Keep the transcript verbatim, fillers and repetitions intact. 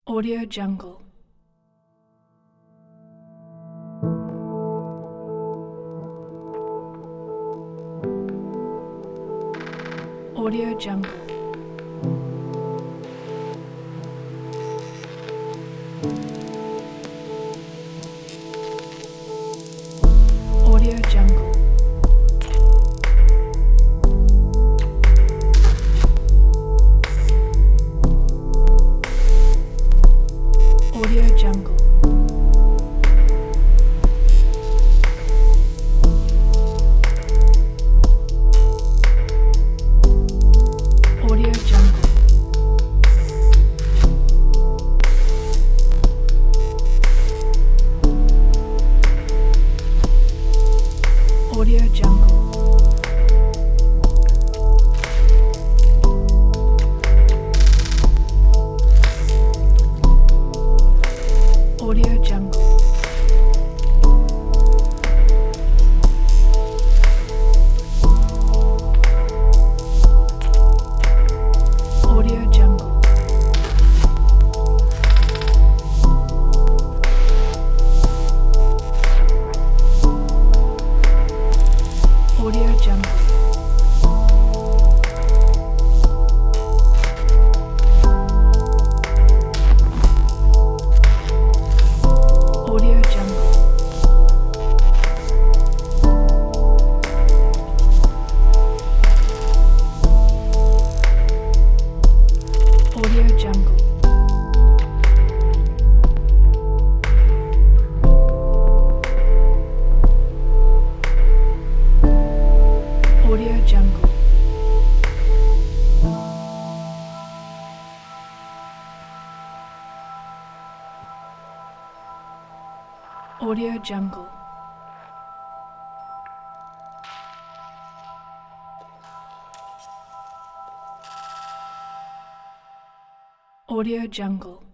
Audio Jungle. Audio Jungle. Audio Jungle. Audio Jungle. Audio Jungle. Audio Jungle. Audio Jungle. Audio Jungle. Audio Jungle. Audio Jungle. Audio Jungle. Audio Jungle. Audio Jungle. Audio Jungle.